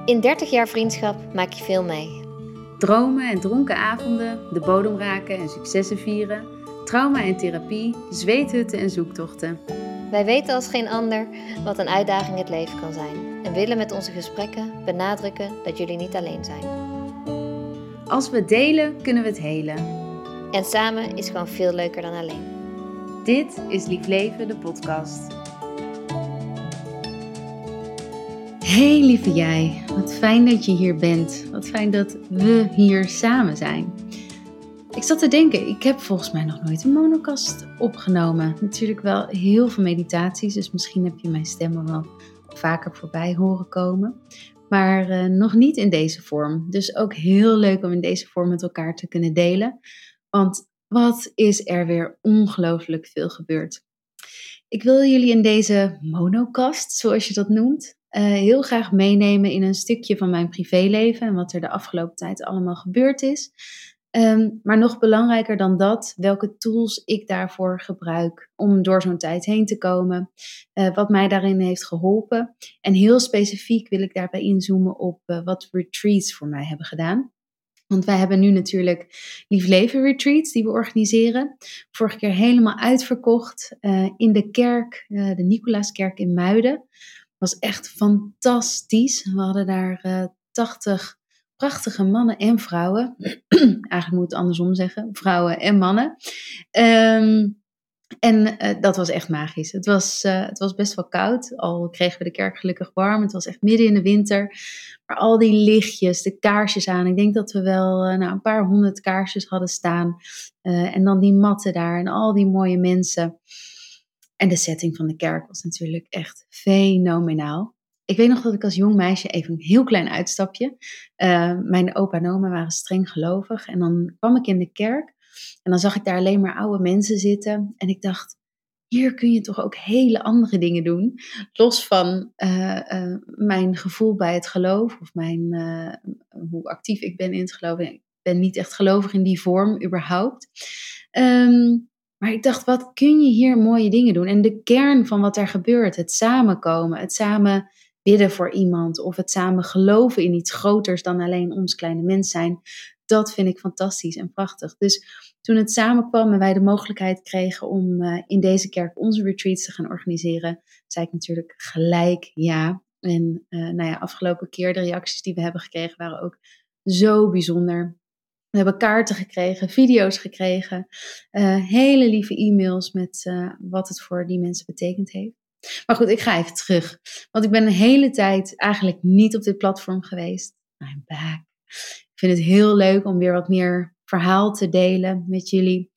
In 30 jaar vriendschap maak je veel mee. Dromen en dronken avonden, de bodem raken en successen vieren, trauma en therapie, zweethutten en zoektochten. Wij weten als geen ander wat een uitdaging het leven kan zijn en willen met onze gesprekken benadrukken dat jullie niet alleen zijn. Als we het delen, kunnen we het helen. En samen is gewoon veel leuker dan alleen. Dit is Lief Leven, de podcast. Hey lieve jij, wat fijn dat je hier bent. Wat fijn dat we hier samen zijn. Ik zat te denken, ik heb volgens mij nog nooit een monocast opgenomen. Natuurlijk wel heel veel meditaties, dus misschien heb je mijn stem wel vaker voorbij horen komen. Maar nog niet in deze vorm. Dus ook heel leuk om in deze vorm met elkaar te kunnen delen. Want wat is er weer ongelooflijk veel gebeurd. Ik wil jullie in deze monocast, zoals je dat noemt, heel graag meenemen in een stukje van mijn privéleven en wat er de afgelopen tijd allemaal gebeurd is. Maar nog belangrijker dan dat, welke tools ik daarvoor gebruik om door zo'n tijd heen te komen. Wat mij daarin heeft geholpen. En heel specifiek wil ik daarbij inzoomen op wat retreats voor mij hebben gedaan. Want wij hebben nu natuurlijk Lief Leven retreats die we organiseren. Vorige keer helemaal uitverkocht in de kerk, de Nicolaaskerk in Muiden. Was echt fantastisch. We hadden daar 80 prachtige mannen en vrouwen. Eigenlijk moet het andersom zeggen. Vrouwen en mannen. Dat was echt magisch. Het was best wel koud. Al kregen we de kerk gelukkig warm. Het was echt midden in de winter. Maar al die lichtjes, de kaarsjes aan. Ik denk dat we wel een paar 100 kaarsjes hadden staan. En dan die matten daar en al die mooie mensen. En de setting van de kerk was natuurlijk echt fenomenaal. Ik weet nog dat ik als jong meisje, even een heel klein uitstapje. Mijn opa en oma waren streng gelovig. En dan kwam ik in de kerk. En dan zag ik daar alleen maar oude mensen zitten. En ik dacht, hier kun je toch ook hele andere dingen doen. Los van mijn gevoel bij het geloof. Of hoe actief ik ben in het geloof. Ik ben niet echt gelovig in die vorm überhaupt. Maar ik dacht, wat kun je hier mooie dingen doen? En de kern van wat er gebeurt. Het samenkomen. Het samen bidden voor iemand. Of het samen geloven in iets groters dan alleen ons kleine mens zijn. Dat vind ik fantastisch en prachtig. Dus toen het samenkwam en wij de mogelijkheid kregen om in deze kerk onze retreats te gaan organiseren, zei ik natuurlijk gelijk ja. En afgelopen keer de reacties die we hebben gekregen waren ook zo bijzonder. We hebben kaarten gekregen, video's gekregen, hele lieve e-mails met wat het voor die mensen betekend heeft. Maar goed, ik ga even terug. Want ik ben een hele tijd eigenlijk niet op dit platform geweest. I'm back. Ik vind het heel leuk om weer wat meer verhaal te delen met jullie.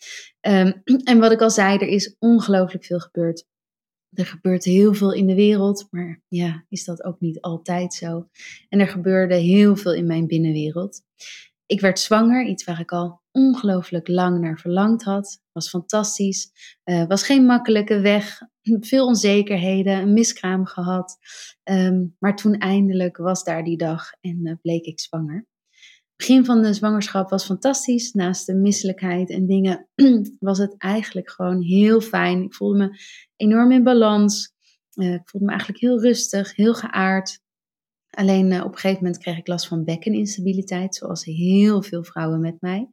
En wat ik al zei, er is ongelooflijk veel gebeurd. Er gebeurt heel veel in de wereld, maar ja, is dat ook niet altijd zo? En er gebeurde heel veel in mijn binnenwereld. Ik werd zwanger, iets waar ik al ongelooflijk lang naar verlangd had. Was fantastisch. Was geen makkelijke weg. Veel onzekerheden, een miskraam gehad. Maar toen eindelijk was daar die dag en bleek ik zwanger. Het begin van de zwangerschap was fantastisch. Naast de misselijkheid en dingen was het eigenlijk gewoon heel fijn. Ik voelde me enorm in balans. Ik voelde me eigenlijk heel rustig, heel geaard. Alleen op een gegeven moment kreeg ik last van bekkeninstabiliteit, zoals heel veel vrouwen met mij.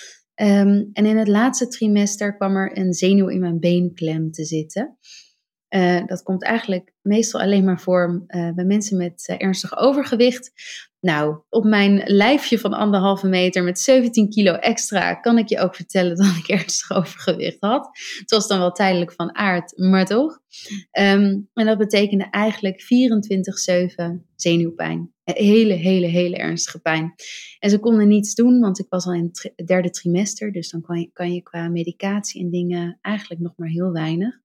En in het laatste trimester kwam er een zenuw in mijn beenklem te zitten. Dat komt eigenlijk meestal alleen maar voor bij mensen met ernstig overgewicht. Nou, op mijn lijfje van 1,5 meter met 17 kilo extra kan ik je ook vertellen dat ik ernstig overgewicht had. Het was dan wel tijdelijk van aard, maar toch. En dat betekende eigenlijk 24/7 zenuwpijn. Hele ernstige pijn. En ze konden niets doen, want ik was al in het 3e trimester. Dus dan kan je qua medicatie en dingen eigenlijk nog maar heel weinig.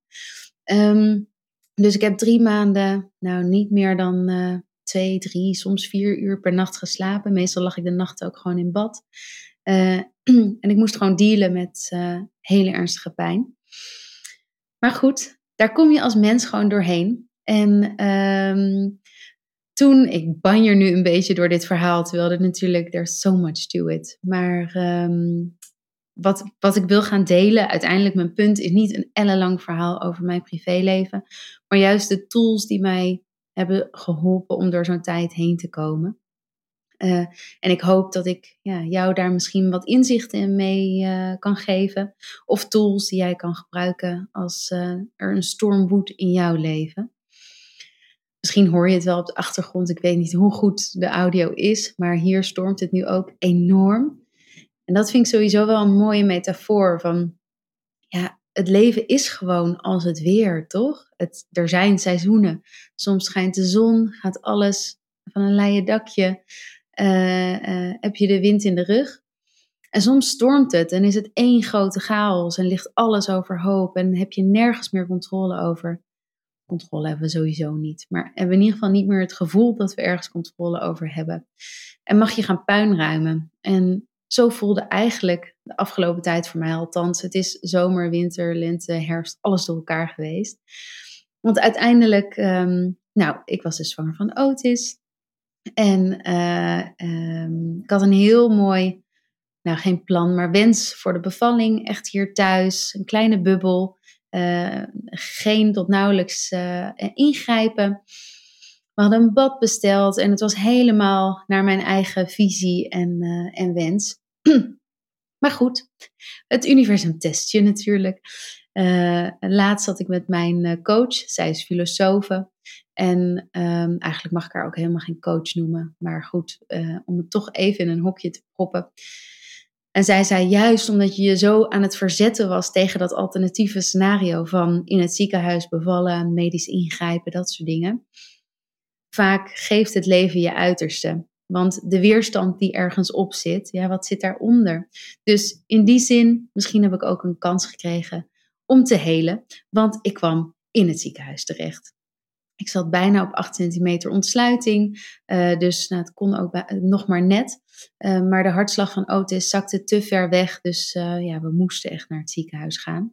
Dus ik heb 3 maanden, niet meer dan 2, 3, soms 4 uur per nacht geslapen. Meestal lag ik de nacht ook gewoon in bad. En ik moest gewoon dealen met hele ernstige pijn. Maar goed, daar kom je als mens gewoon doorheen. En toen, ik banjer nu een beetje door dit verhaal, terwijl er natuurlijk, there's so much to it. Maar wat ik wil gaan delen, uiteindelijk mijn punt is niet een ellenlang verhaal over mijn privéleven, maar juist de tools die mij hebben geholpen om door zo'n tijd heen te komen. En ik hoop dat ik jou daar misschien wat inzichten in mee kan geven. Of tools die jij kan gebruiken als er een storm woedt in jouw leven. Misschien hoor je het wel op de achtergrond. Ik weet niet hoe goed de audio is. Maar hier stormt het nu ook enorm. En dat vind ik sowieso wel een mooie metafoor van... het leven is gewoon als het weer, toch? Er zijn seizoenen. Soms schijnt de zon, gaat alles van een leien dakje. Heb je de wind in de rug. En soms stormt het en is het één grote chaos en ligt alles overhoop en heb je nergens meer controle over. Controle hebben we sowieso niet, maar hebben we in ieder geval niet meer het gevoel dat we ergens controle over hebben. En mag je gaan puinruimen. En zo voelde eigenlijk de afgelopen tijd voor mij althans. Het is zomer, winter, lente, herfst, alles door elkaar geweest. Want uiteindelijk, ik was dus zwanger van Otis. En ik had een heel mooi, geen plan, maar wens voor de bevalling. Echt hier thuis, een kleine bubbel. Geen tot nauwelijks ingrijpen. We hadden een bad besteld en het was helemaal naar mijn eigen visie en wens. Maar goed, het universum test je natuurlijk. Laatst zat ik met mijn coach, zij is filosofe. En eigenlijk mag ik haar ook helemaal geen coach noemen. Maar goed, om het toch even in een hokje te proppen. En zij zei, juist omdat je je zo aan het verzetten was tegen dat alternatieve scenario van in het ziekenhuis bevallen, medisch ingrijpen, dat soort dingen. Vaak geeft het leven je uiterste. Want de weerstand die ergens op zit, wat zit daaronder? Dus in die zin, misschien heb ik ook een kans gekregen om te helen. Want ik kwam in het ziekenhuis terecht. Ik zat bijna op 8 centimeter ontsluiting. Dus het kon ook nog maar net. Maar de hartslag van Otis zakte te ver weg. Dus we moesten echt naar het ziekenhuis gaan.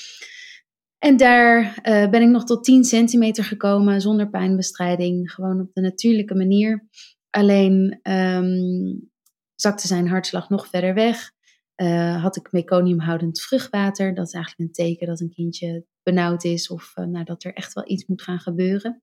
En daar ben ik nog tot 10 centimeter gekomen zonder pijnbestrijding. Gewoon op de natuurlijke manier. Alleen zakte zijn hartslag nog verder weg. Had ik meconiumhoudend vruchtwater. Dat is eigenlijk een teken dat een kindje benauwd is of dat er echt wel iets moet gaan gebeuren.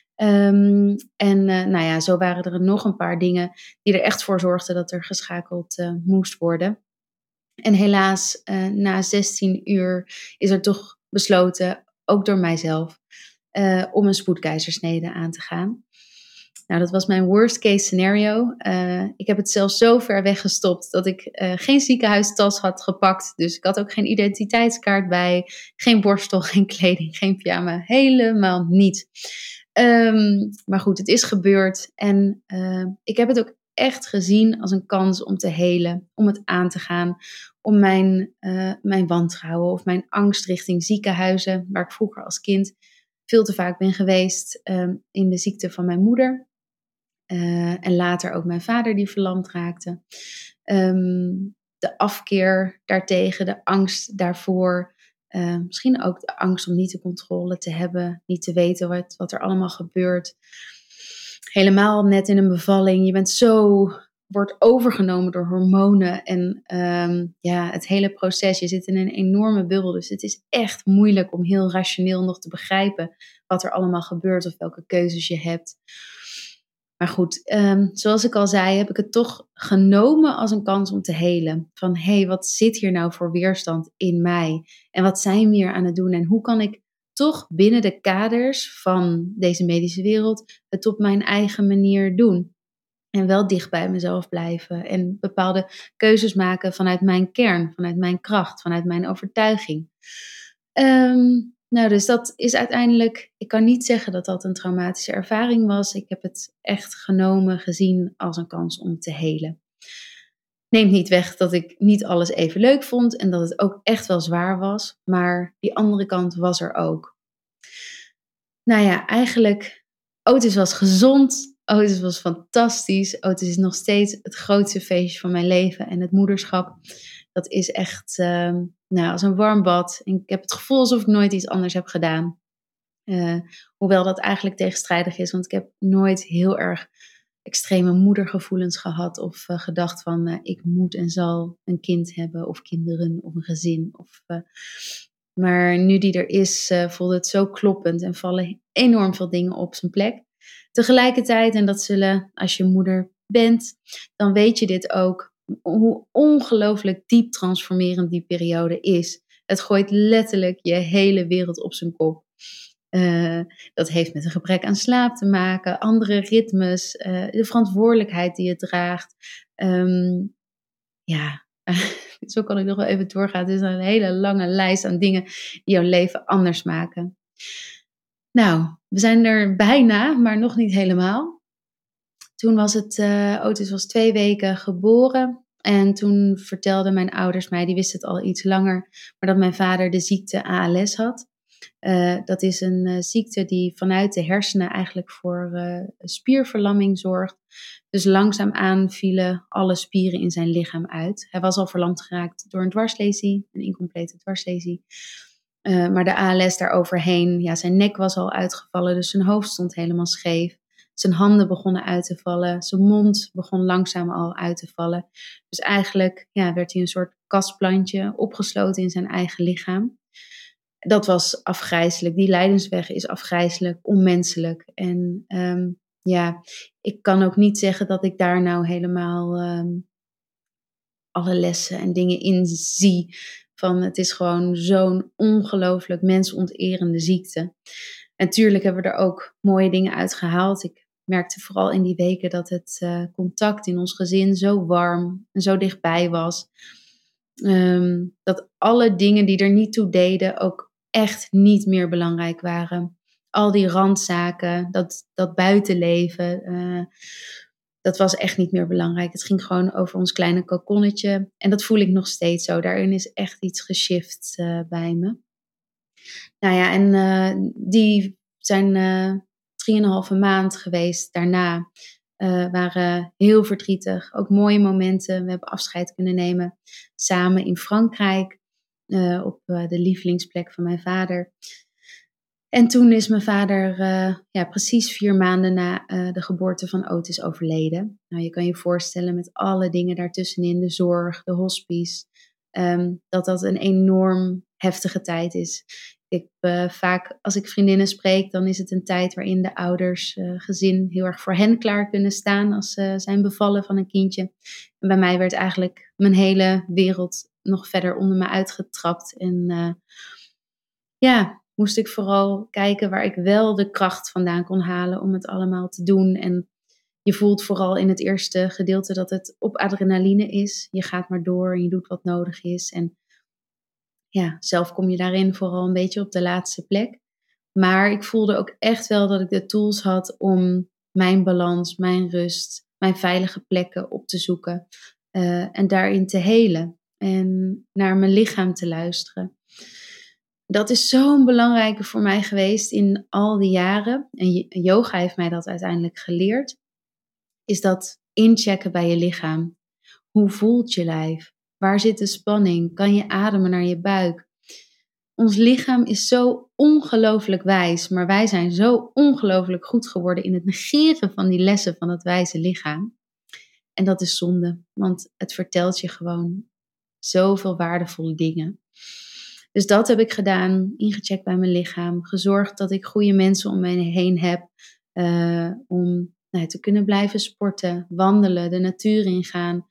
Zo waren er nog een paar dingen die er echt voor zorgden dat er geschakeld moest worden. En helaas, na 16 uur is er toch besloten, ook door mijzelf, om een spoedkeizersnede aan te gaan. Nou, dat was mijn worst case scenario. Ik heb het zelfs zo ver weggestopt dat ik geen ziekenhuistas had gepakt. Dus ik had ook geen identiteitskaart bij, geen borstel, geen kleding, geen pyjama. Helemaal niet. Maar goed, het is gebeurd. En ik heb het ook echt gezien als een kans om te helen, om het aan te gaan. Om mijn wantrouwen of mijn angst richting ziekenhuizen, waar ik vroeger als kind veel te vaak ben geweest in de ziekte van mijn moeder. En later ook mijn vader die verlamd raakte. De afkeer daartegen, de angst daarvoor. Misschien ook de angst om niet de controle te hebben. Niet te weten wat er allemaal gebeurt. Helemaal net in een bevalling. Je wordt overgenomen door hormonen. En het hele proces. Je zit in een enorme bubbel. Dus het is echt moeilijk om heel rationeel nog te begrijpen wat er allemaal gebeurt. Of welke keuzes je hebt. Maar goed, zoals ik al zei, heb ik het toch genomen als een kans om te helen. Van, wat zit hier nou voor weerstand in mij? En wat zijn we hier aan het doen? En hoe kan ik toch binnen de kaders van deze medische wereld het op mijn eigen manier doen? En wel dicht bij mezelf blijven. En bepaalde keuzes maken vanuit mijn kern, vanuit mijn kracht, vanuit mijn overtuiging. Dus dat is uiteindelijk, ik kan niet zeggen dat dat een traumatische ervaring was. Ik heb het echt gezien als een kans om te helen. Neemt niet weg dat ik niet alles even leuk vond en dat het ook echt wel zwaar was. Maar die andere kant was er ook. Eigenlijk, Otis was gezond. Otis was fantastisch. Otis is nog steeds het grootste feestje van mijn leven. En het moederschap, dat is echt als een warm bad. En ik heb het gevoel alsof ik nooit iets anders heb gedaan. Hoewel dat eigenlijk tegenstrijdig is. Want ik heb nooit heel erg extreme moedergevoelens gehad. Of gedacht van ik moet en zal een kind hebben. Of kinderen of een gezin. Maar nu die er is, voelt het zo kloppend. En vallen enorm veel dingen op zijn plek. Tegelijkertijd, en dat zullen, als je moeder bent, dan weet je dit ook. Hoe ongelooflijk diep transformerend die periode is. Het gooit letterlijk je hele wereld op zijn kop. Dat heeft met een gebrek aan slaap te maken, andere ritmes, de verantwoordelijkheid die je draagt. Ja, zo kan ik nog wel even doorgaan. Het is een hele lange lijst aan dingen die jouw leven anders maken. Nou, we zijn er bijna, maar nog niet helemaal. Toen was Otis was 2 weken geboren. En toen vertelden mijn ouders mij, die wisten het al iets langer, maar dat mijn vader de ziekte ALS had. Dat is een ziekte die vanuit de hersenen eigenlijk voor spierverlamming zorgt. Dus langzaamaan vielen alle spieren in zijn lichaam uit. Hij was al verlamd geraakt door een dwarslesie, een incomplete dwarslesie. Maar de ALS daaroverheen, ja, zijn nek was al uitgevallen, dus zijn hoofd stond helemaal scheef. Zijn handen begonnen uit te vallen, zijn mond begon langzaam al uit te vallen. Dus eigenlijk werd hij een soort kastplantje, opgesloten in zijn eigen lichaam. Dat was afgrijselijk. Die lijdensweg is afgrijselijk, onmenselijk. En ik kan ook niet zeggen dat ik daar nou helemaal alle lessen en dingen in zie. Van het is gewoon zo'n ongelooflijk mensonterende ziekte. En tuurlijk hebben we er ook mooie dingen uit gehaald. Ik merkte vooral in die weken dat het contact in ons gezin zo warm en zo dichtbij was. Dat alle dingen die er niet toe deden ook echt niet meer belangrijk waren. Al die randzaken, dat buitenleven, dat was echt niet meer belangrijk. Het ging gewoon over ons kleine kokonnetje. En dat voel ik nog steeds zo. Daarin is echt iets geshift bij me. Nou ja, en die zijn 3,5 maand geweest daarna. Waren heel verdrietig. Ook mooie momenten. We hebben afscheid kunnen nemen samen in Frankrijk. Op de lievelingsplek van mijn vader. En toen is mijn vader precies 4 maanden na de geboorte van Otis overleden. Nou, je kan je voorstellen met alle dingen daartussenin, de zorg, de hospice, dat een enorm heftige tijd is. Vaak als ik vriendinnen spreek, dan is het een tijd waarin de ouders, gezin heel erg voor hen klaar kunnen staan als ze zijn bevallen van een kindje. En bij mij werd eigenlijk mijn hele wereld nog verder onder me uitgetrapt. En moest ik vooral kijken waar ik wel de kracht vandaan kon halen om het allemaal te doen. En je voelt vooral in het eerste gedeelte dat het op adrenaline is. Je gaat maar door en je doet wat nodig is. En zelf kom je daarin vooral een beetje op de laatste plek. Maar ik voelde ook echt wel dat ik de tools had om mijn balans, mijn rust, mijn veilige plekken op te zoeken. En daarin te helen. En naar mijn lichaam te luisteren. Dat is zo'n belangrijke voor mij geweest in al die jaren. En yoga heeft mij dat uiteindelijk geleerd. Is dat inchecken bij je lichaam. Hoe voelt je lijf? Waar zit de spanning? Kan je ademen naar je buik? Ons lichaam is zo ongelooflijk wijs. Maar wij zijn zo ongelooflijk goed geworden in het negeren van die lessen van het wijze lichaam. En dat is zonde. Want het vertelt je gewoon zoveel waardevolle dingen. Dus dat heb ik gedaan, ingecheckt bij mijn lichaam, gezorgd dat ik goede mensen om me heen heb om te kunnen blijven sporten, wandelen, de natuur ingaan.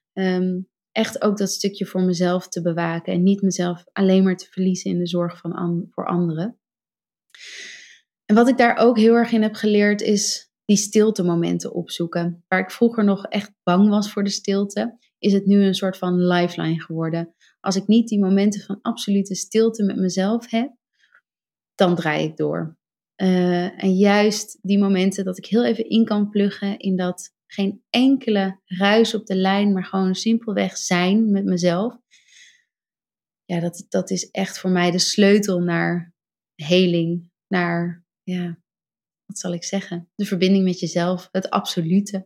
Echt ook dat stukje voor mezelf te bewaken en niet mezelf alleen maar te verliezen in de zorg voor anderen. En wat ik daar ook heel erg in heb geleerd is die stiltemomenten opzoeken. Waar ik vroeger nog echt bang was voor de stilte, is het nu een soort van lifeline geworden. Als ik niet die momenten van absolute stilte met mezelf heb, dan draai ik door. En juist die momenten dat ik heel even in kan pluggen in dat geen enkele ruis op de lijn, maar gewoon simpelweg zijn met mezelf. Ja, dat is echt voor mij de sleutel naar heling, naar, wat zal ik zeggen, de verbinding met jezelf, het absolute.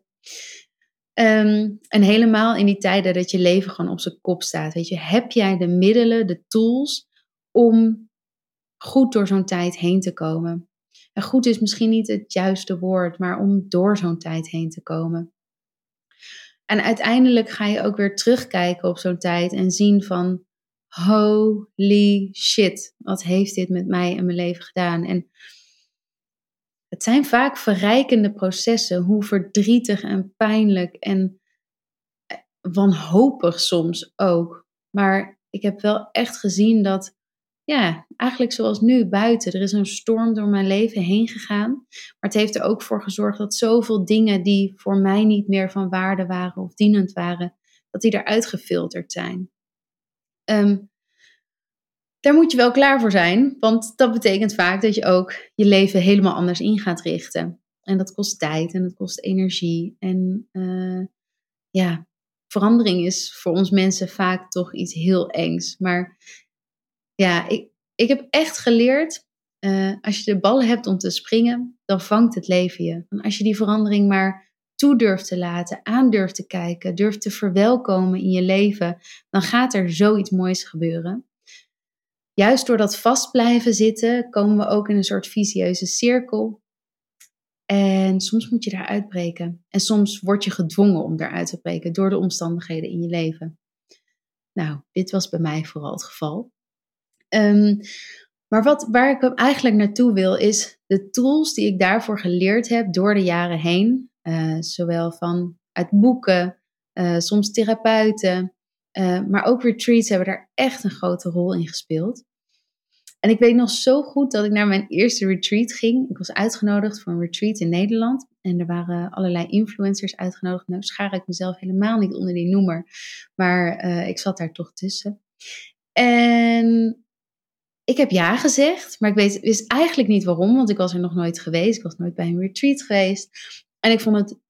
En helemaal in die tijden dat je leven gewoon op zijn kop staat. Weet je, heb jij de middelen, de tools om goed door zo'n tijd heen te komen? En goed is misschien niet het juiste woord, maar om door zo'n tijd heen te komen. En uiteindelijk ga je ook weer terugkijken op zo'n tijd en zien van, holy shit, wat heeft dit met mij en mijn leven gedaan? En het zijn vaak verrijkende processen, hoe verdrietig en pijnlijk en wanhopig soms ook. Maar ik heb wel echt gezien dat, ja, eigenlijk zoals nu buiten, er is een storm door mijn leven heen gegaan. Maar het heeft er ook voor gezorgd dat zoveel dingen die voor mij niet meer van waarde waren of dienend waren, dat die eruit gefilterd zijn. Daar moet je wel klaar voor zijn, want dat betekent vaak dat je ook je leven helemaal anders in gaat richten. En dat kost tijd en dat kost energie. En ja, verandering is voor ons mensen vaak toch iets heel engs. Maar ja, ik heb echt geleerd, als je de ballen hebt om te springen, dan vangt het leven je. En als je die verandering maar toe durft te laten, aan durft te kijken, durft te verwelkomen in je leven, dan gaat er zoiets moois gebeuren. Juist door dat vast blijven zitten, komen we ook in een soort vicieuze cirkel. En soms moet je daar uitbreken. En soms word je gedwongen om daaruit te breken door de omstandigheden in je leven. Nou, dit was bij mij vooral het geval. Maar waar ik eigenlijk naartoe wil, is de tools die ik daarvoor geleerd heb door de jaren heen. Zowel uit boeken, soms therapeuten, maar ook retreats hebben daar echt een grote rol in gespeeld. En ik weet nog zo goed dat ik naar mijn eerste retreat ging. Ik was uitgenodigd voor een retreat in Nederland. En er waren allerlei influencers uitgenodigd. Nou schaar ik mezelf helemaal niet onder die noemer. Maar ik zat daar toch tussen. En ik heb ja gezegd. Maar ik wist eigenlijk niet waarom. Want ik was er nog nooit geweest. Ik was nooit bij een retreat geweest. En ik vond het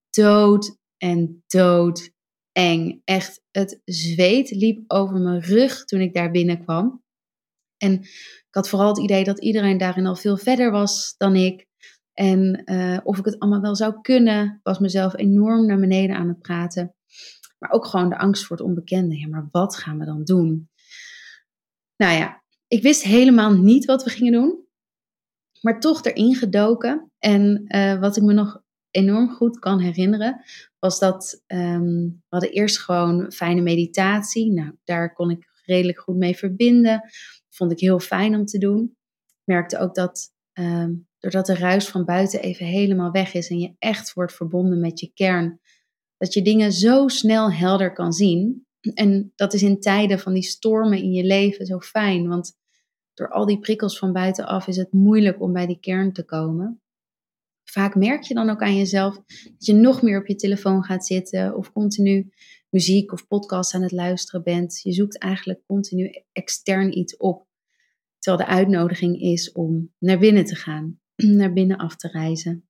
dood eng. Echt, het zweet liep over mijn rug toen ik daar binnenkwam. En ik had vooral het idee dat iedereen daarin al veel verder was dan ik. En of ik het allemaal wel zou kunnen. Ik was mezelf enorm naar beneden aan het praten. Maar ook gewoon de angst voor het onbekende. Ja, maar wat gaan we dan doen? Nou ja, ik wist helemaal niet wat we gingen doen. Maar toch erin gedoken. En wat ik me nog enorm goed kan herinneren, was dat we hadden eerst gewoon fijne meditatie. Nou, daar kon ik redelijk goed mee verbinden. Vond ik heel fijn om te doen. Ik merkte ook dat doordat de ruis van buiten even helemaal weg is en je echt wordt verbonden met je kern, dat je dingen zo snel helder kan zien. En dat is in tijden van die stormen in je leven zo fijn, want door al die prikkels van buitenaf is het moeilijk om bij die kern te komen. Vaak merk je dan ook aan jezelf dat je nog meer op je telefoon gaat zitten of continu muziek of podcast aan het luisteren bent. Je zoekt eigenlijk continu extern iets op. Terwijl de uitnodiging is om naar binnen te gaan, naar binnen af te reizen.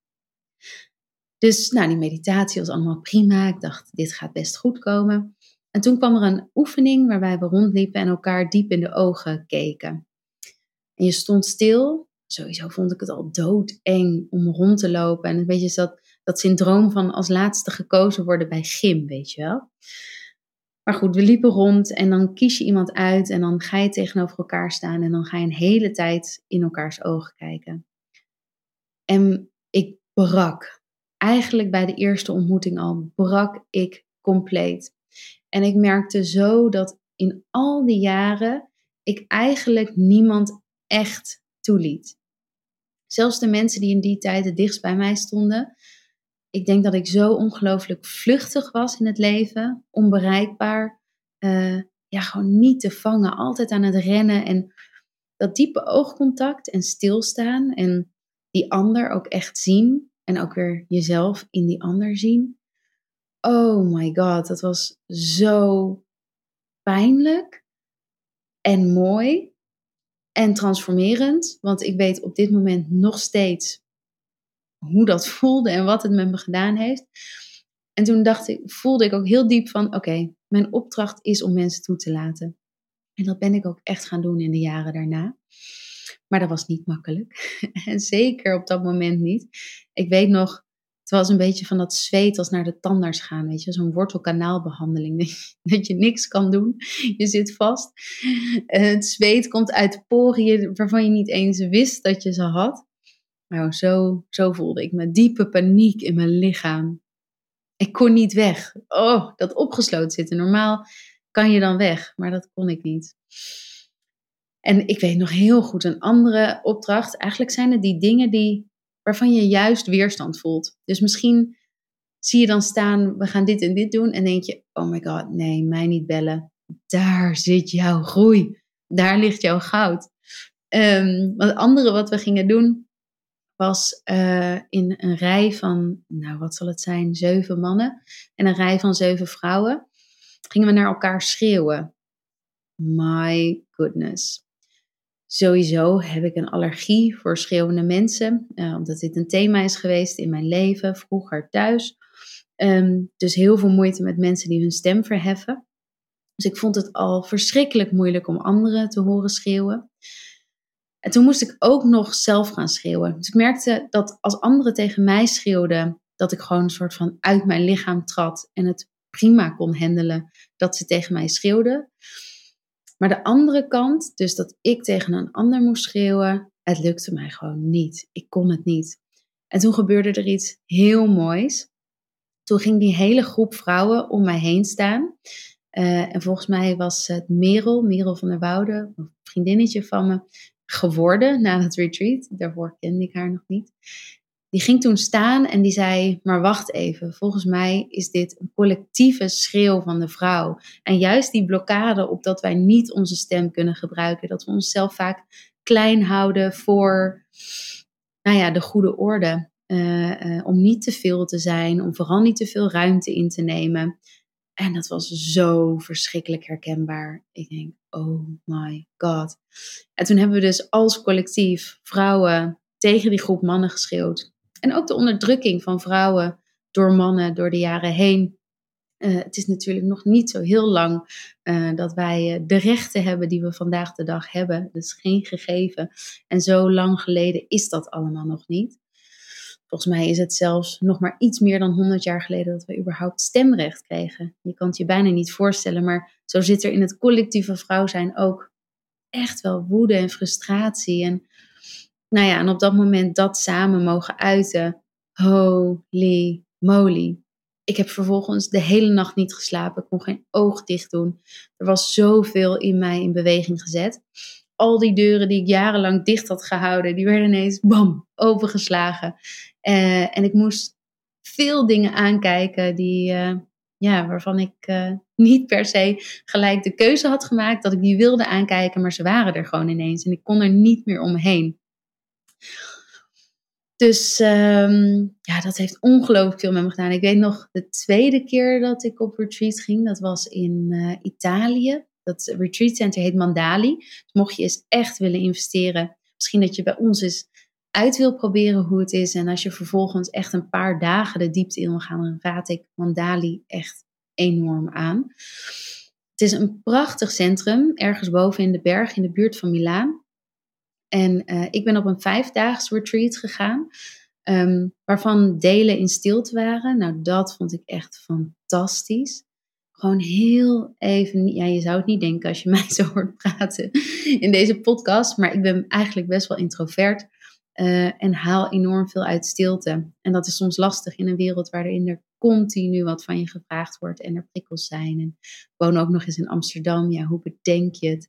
Dus die meditatie was allemaal prima. Ik dacht, dit gaat best goed komen. En toen kwam er een oefening waarbij we rondliepen en elkaar diep in de ogen keken. En je stond stil. Sowieso vond ik het al doodeng om rond te lopen. En een beetje dat syndroom van als laatste gekozen worden bij gym, weet je wel. Maar goed, we liepen rond en dan kies je iemand uit en dan ga je tegenover elkaar staan en dan ga je een hele tijd in elkaars ogen kijken. En ik brak. Eigenlijk bij de eerste ontmoeting al brak ik compleet. En ik merkte zo dat in al die jaren ik eigenlijk niemand echt toeliet. Zelfs de mensen die in die tijd het dichtst bij mij stonden. Ik denk dat ik zo ongelooflijk vluchtig was in het leven. Onbereikbaar. Gewoon niet te vangen. Altijd aan het rennen. En dat diepe oogcontact en stilstaan. En die ander ook echt zien. En ook weer jezelf in die ander zien. Oh my god, dat was zo pijnlijk. En mooi. En transformerend. Want ik weet op dit moment nog steeds hoe dat voelde en wat het met me gedaan heeft. En toen voelde ik ook heel diep van, oké, mijn opdracht is om mensen toe te laten. En dat ben ik ook echt gaan doen in de jaren daarna. Maar dat was niet makkelijk. En zeker op dat moment niet. Ik weet nog, het was een beetje van dat zweet als naar de tandarts gaan. Weet je, zo'n wortelkanaalbehandeling. Dat je niks kan doen. Je zit vast. Het zweet komt uit de poriën waarvan je niet eens wist dat je ze had. Nou, zo voelde ik me. Diepe paniek in mijn lichaam. Ik kon niet weg. Oh, dat opgesloten zitten. Normaal kan je dan weg, maar dat kon ik niet. En ik weet nog heel goed een andere opdracht. Eigenlijk zijn het die dingen die waarvan je juist weerstand voelt. Dus misschien zie je dan staan, we gaan dit en dit doen. En denk je, oh my god, nee, mij niet bellen. Daar zit jouw groei. Daar ligt jouw goud. Het andere wat we gingen doen, was in een rij van, nou wat zal het zijn, 7 mannen. En een rij van 7 vrouwen. Gingen we naar elkaar schreeuwen. My goodness. Sowieso heb ik een allergie voor schreeuwende mensen. Omdat dit een thema is geweest in mijn leven, vroeger thuis. Dus heel veel moeite met mensen die hun stem verheffen. Dus ik vond het al verschrikkelijk moeilijk om anderen te horen schreeuwen. En toen moest ik ook nog zelf gaan schreeuwen. Dus ik merkte dat als anderen tegen mij schreeuwden, dat ik gewoon een soort van uit mijn lichaam trad en het prima kon handelen dat ze tegen mij schreeuwden. Maar de andere kant, dus dat ik tegen een ander moest schreeuwen, het lukte mij gewoon niet. Ik kon het niet. En toen gebeurde er iets heel moois. Toen ging die hele groep vrouwen om mij heen staan. En volgens mij was het Merel van der Woude, een vriendinnetje van me, geworden na het retreat. Daarvoor kende ik haar nog niet. Die ging toen staan en die zei, maar wacht even, volgens mij is dit een collectieve schreeuw van de vrouw. En juist die blokkade op dat wij niet onze stem kunnen gebruiken, dat we onszelf vaak klein houden voor de goede orde. Om niet te veel te zijn, om vooral niet te veel ruimte in te nemen. En dat was zo verschrikkelijk herkenbaar. Ik denk, oh my god. En toen hebben we dus als collectief vrouwen tegen die groep mannen geschreeuwd. En ook de onderdrukking van vrouwen door mannen door de jaren heen. Het is natuurlijk nog niet zo heel lang dat wij de rechten hebben die we vandaag de dag hebben. Dat is geen gegeven. En zo lang geleden is dat allemaal nog niet. Volgens mij is het zelfs nog maar iets meer dan 100 jaar geleden dat we überhaupt stemrecht kregen. Je kan het je bijna niet voorstellen, maar zo zit er in het collectieve vrouw zijn ook echt wel woede en frustratie. En op dat moment dat samen mogen uiten. Holy moly. Ik heb vervolgens de hele nacht niet geslapen. Ik kon geen oog dicht doen. Er was zoveel in mij in beweging gezet. Al die deuren die ik jarenlang dicht had gehouden, die werden ineens bam, opengeslagen. En ik moest veel dingen aankijken waarvan ik niet per se gelijk de keuze had gemaakt dat ik die wilde aankijken, maar ze waren er gewoon ineens en ik kon er niet meer omheen. Dus dat heeft ongelooflijk veel met me gedaan. Ik weet nog de tweede keer dat ik op retreat ging, dat was in Italië. Dat retreat center heet Mandali. Dus mocht je eens echt willen investeren, misschien dat je bij ons eens uit wil proberen hoe het is. En als je vervolgens echt een paar dagen de diepte in wil gaan, dan raad ik Mandali echt enorm aan. Het is een prachtig centrum, ergens boven in de berg in de buurt van Milaan. En ik ben op een 5-daags retreat gegaan, waarvan delen in stilte waren. Nou, dat vond ik echt fantastisch. Gewoon heel even, je zou het niet denken als je mij zo hoort praten in deze podcast, maar ik ben eigenlijk best wel introvert en haal enorm veel uit stilte. En dat is soms lastig in een wereld waarin er continu wat van je gevraagd wordt en er prikkels zijn. En ik woon ook nog eens in Amsterdam, ja, hoe bedenk je het?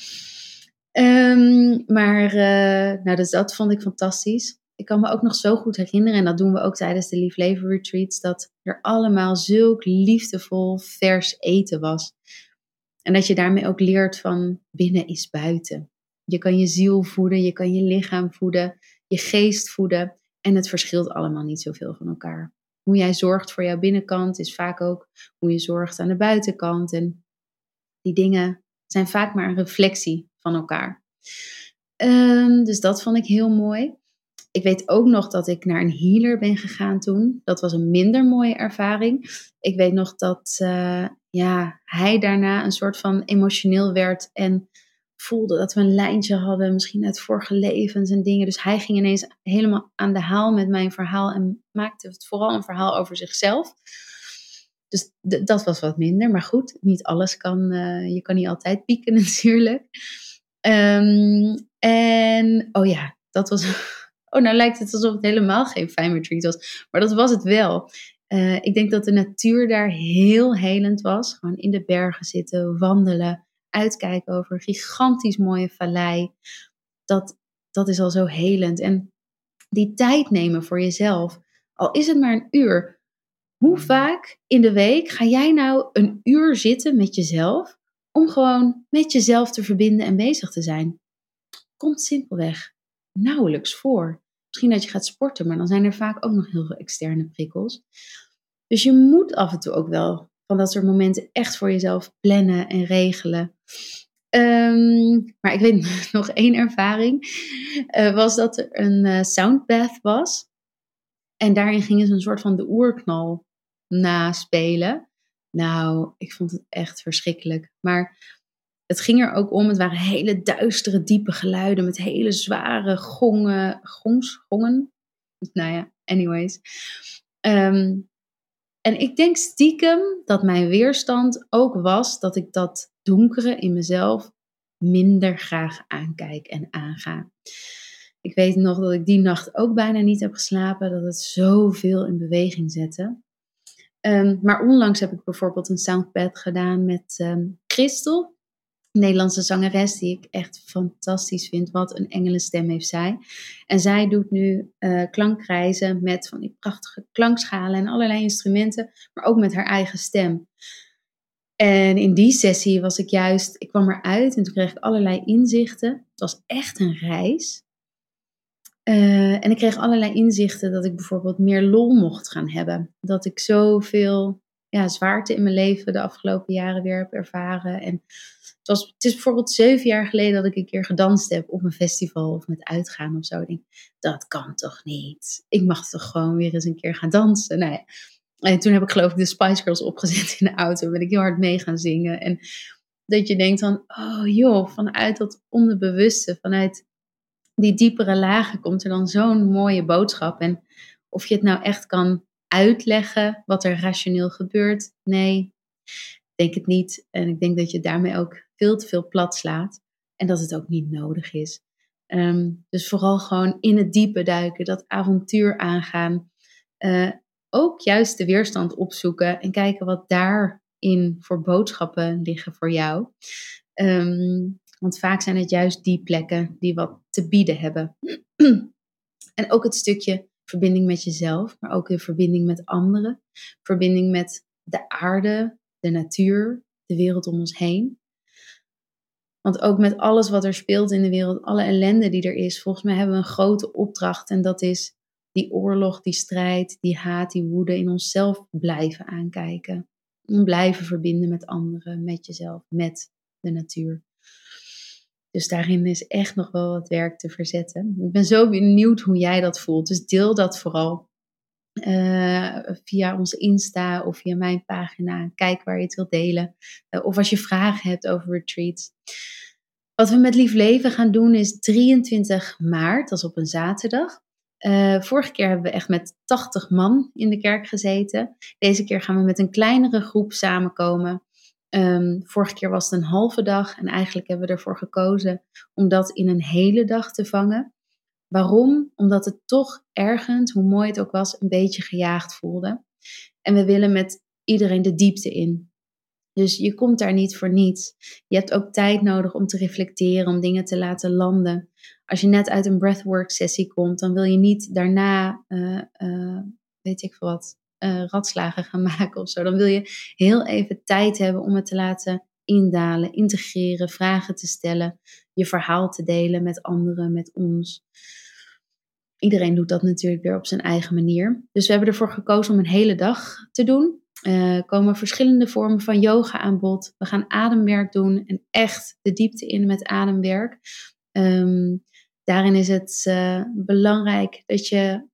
Dus dat vond ik fantastisch. Ik kan me ook nog zo goed herinneren, en dat doen we ook tijdens de Lief Leven retreats, dat er allemaal zulk liefdevol vers eten was. En dat je daarmee ook leert van binnen is buiten. Je kan je ziel voeden, je kan je lichaam voeden, je geest voeden. En het verschilt allemaal niet zoveel van elkaar. Hoe jij zorgt voor jouw binnenkant is vaak ook hoe je zorgt aan de buitenkant. En die dingen zijn vaak maar een reflectie van elkaar. Dus dat vond ik heel mooi. Ik weet ook nog dat ik naar een healer ben gegaan toen. Dat was een minder mooie ervaring. Ik weet nog dat hij daarna een soort van emotioneel werd en voelde dat we een lijntje hadden, misschien uit vorige levens en dingen. Dus hij ging ineens helemaal aan de haal met mijn verhaal en maakte het vooral een verhaal over zichzelf. Dus dat was wat minder. Maar goed, niet alles kan. Je kan niet altijd pieken natuurlijk. Dat was... nou lijkt het alsof het helemaal geen fijn retreat was. Maar dat was het wel. Ik denk dat de natuur daar heel helend was. Gewoon in de bergen zitten, wandelen, uitkijken over een gigantisch mooie vallei. Dat is al zo helend. En die tijd nemen voor jezelf, al is het maar een uur. Hoe vaak in de week ga jij nou een uur zitten met jezelf om gewoon met jezelf te verbinden en bezig te zijn? Komt simpelweg nauwelijks voor. Misschien dat je gaat sporten, maar dan zijn er vaak ook nog heel veel externe prikkels. Dus je moet af en toe ook wel van dat soort momenten echt voor jezelf plannen en regelen. Maar ik weet nog één ervaring. Was dat er een soundbath was. En daarin gingen ze een soort van de oerknal naspelen. Nou, ik vond het echt verschrikkelijk. Maar het ging er ook om, het waren hele duistere, diepe geluiden met hele zware gongen. Nou ja, anyways. En ik denk stiekem dat mijn weerstand ook was dat ik dat donkere in mezelf minder graag aankijk en aanga. Ik weet nog dat ik die nacht ook bijna niet heb geslapen, dat het zoveel in beweging zette. Maar onlangs heb ik bijvoorbeeld een soundbath gedaan met Christel, een Nederlandse zangeres die ik echt fantastisch vind. Wat een engelenstem heeft zij. En zij doet nu klankreizen met van die prachtige klankschalen en allerlei instrumenten, maar ook met haar eigen stem. En in die sessie ik kwam eruit en toen kreeg ik allerlei inzichten. Het was echt een reis. En ik kreeg allerlei inzichten dat ik bijvoorbeeld meer lol mocht gaan hebben. Dat ik zoveel zwaarte in mijn leven de afgelopen jaren weer heb ervaren. En het is bijvoorbeeld 7 jaar geleden dat ik een keer gedanst heb op een festival of met uitgaan of zo. Ik denk, dat kan toch niet? Ik mag toch gewoon weer eens een keer gaan dansen? Nou ja. En toen heb ik geloof ik de Spice Girls opgezet in de auto. Ben ik heel hard mee gaan zingen. En dat je denkt van, oh joh, vanuit dat onderbewuste, vanuit die diepere lagen komt er dan zo'n mooie boodschap. En of je het nou echt kan uitleggen wat er rationeel gebeurt, nee, ik denk het niet. En ik denk dat je daarmee ook veel te veel plat slaat. En dat het ook niet nodig is. Dus vooral gewoon in het diepe duiken, dat avontuur aangaan. Ook juist de weerstand opzoeken en kijken wat daarin voor boodschappen liggen voor jou. Want vaak zijn het juist die plekken die wat te bieden hebben. En ook het stukje verbinding met jezelf, maar ook de verbinding met anderen. Verbinding met de aarde, de natuur, de wereld om ons heen. Want ook met alles wat er speelt in de wereld, alle ellende die er is, volgens mij hebben we een grote opdracht. En dat is die oorlog, die strijd, die haat, die woede in onszelf blijven aankijken. En blijven verbinden met anderen, met jezelf, met de natuur. Dus daarin is echt nog wel wat werk te verzetten. Ik ben zo benieuwd hoe jij dat voelt. Dus deel dat vooral via onze Insta of via mijn pagina. Kijk waar je het wilt delen. Of als je vragen hebt over retreats. Wat we met Lief Leven gaan doen is 23 maart, dat is op een zaterdag. Vorige keer hebben we echt met 80 man in de kerk gezeten. Deze keer gaan we met een kleinere groep samenkomen. Vorige keer was het een halve dag en eigenlijk hebben we ervoor gekozen om dat in een hele dag te vangen. Waarom? Omdat het toch ergens, hoe mooi het ook was, een beetje gejaagd voelde. En we willen met iedereen de diepte in. Dus je komt daar niet voor niets. Je hebt ook tijd nodig om te reflecteren, om dingen te laten landen. Als je net uit een breathwork sessie komt, dan wil je niet daarna, weet ik veel wat, ratslagen gaan maken of zo. Dan wil je heel even tijd hebben om het te laten indalen, integreren, vragen te stellen, je verhaal te delen met anderen, met ons. Iedereen doet dat natuurlijk weer op zijn eigen manier. Dus we hebben ervoor gekozen om een hele dag te doen. Komen verschillende vormen van yoga aan bod. We gaan ademwerk doen en echt de diepte in met ademwerk. Daarin is het belangrijk dat je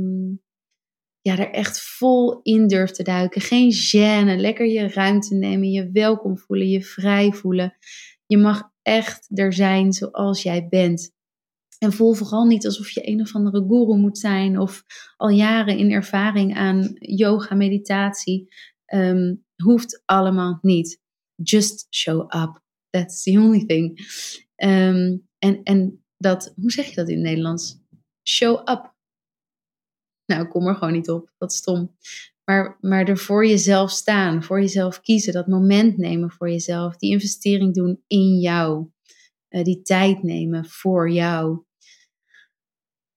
er echt vol in durft te duiken. Geen gêne, lekker je ruimte nemen, je welkom voelen, je vrij voelen. Je mag echt er zijn zoals jij bent. En voel vooral niet alsof je een of andere guru moet zijn of al jaren in ervaring aan yoga, meditatie. Hoeft allemaal niet. Just show up. That's the only thing. En dat, hoe zeg je dat in het Nederlands? Show up. Nou, ik kom er gewoon niet op. Dat is stom. Maar er voor jezelf staan, voor jezelf kiezen, dat moment nemen voor jezelf, die investering doen in jou, die tijd nemen voor jou.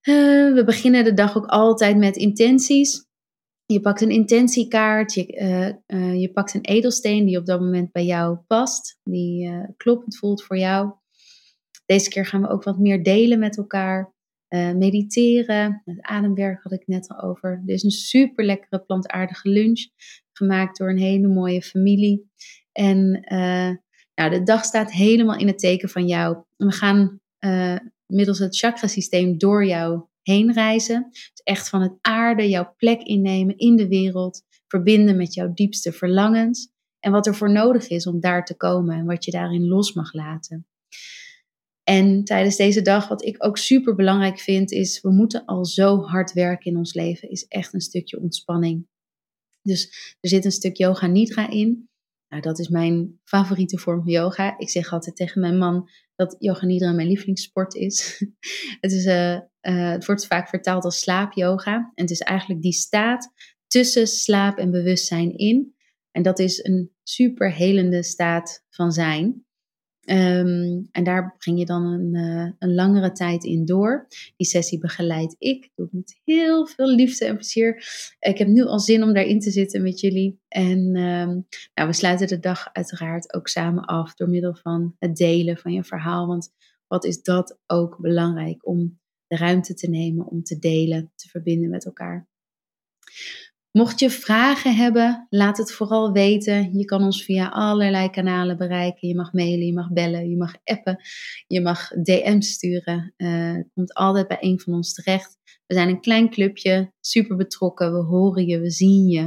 We beginnen de dag ook altijd met intenties. Je pakt een intentiekaart, je pakt een edelsteen die op dat moment bij jou past, die kloppend voelt voor jou. Deze keer gaan we ook wat meer delen met elkaar. Mediteren, het ademwerk had ik net al over. Dit is een super lekkere plantaardige lunch, gemaakt door een hele mooie familie. En de dag staat helemaal in het teken van jou. We gaan middels het chakrasysteem door jou heen reizen. Dus echt van het aarde, jouw plek innemen in de wereld. Verbinden met jouw diepste verlangens. En wat er voor nodig is om daar te komen en wat je daarin los mag laten. En tijdens deze dag, wat ik ook super belangrijk vind, is we moeten al zo hard werken in ons leven. Is echt een stukje ontspanning. Dus er zit een stuk yoga nidra in. Nou, dat is mijn favoriete vorm van yoga. Ik zeg altijd tegen mijn man dat yoga nidra mijn lievelingssport is. Het wordt vaak vertaald als slaapyoga. En het is eigenlijk die staat tussen slaap en bewustzijn in. En dat is een super helende staat van zijn. En daar breng je dan een langere tijd in door. Die sessie begeleid ik. Doe het met heel veel liefde en plezier. Ik heb nu al zin om daarin te zitten met jullie. En we sluiten de dag uiteraard ook samen af door middel van het delen van je verhaal. Want wat is dat ook belangrijk om de ruimte te nemen, om te delen, te verbinden met elkaar. Mocht je vragen hebben, laat het vooral weten. Je kan ons via allerlei kanalen bereiken. Je mag mailen, je mag bellen, je mag appen, je mag DM's sturen. Het komt altijd bij een van ons terecht. We zijn een klein clubje, super betrokken. We horen je, we zien je.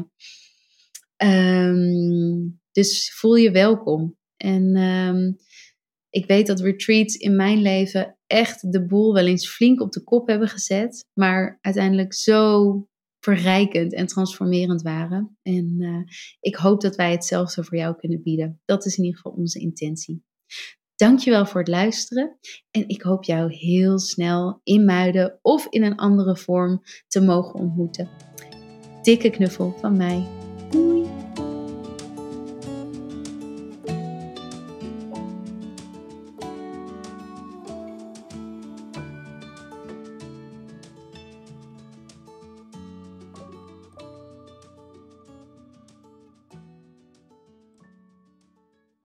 Dus voel je welkom. En ik weet dat retreats in mijn leven echt de boel wel eens flink op de kop hebben gezet. Maar uiteindelijk zo verrijkend en transformerend waren. En ik hoop dat wij hetzelfde voor jou kunnen bieden. Dat is in ieder geval onze intentie. Dankjewel voor het luisteren. En ik hoop jou heel snel in Muiden of in een andere vorm te mogen ontmoeten. Dikke knuffel van mij. Doei!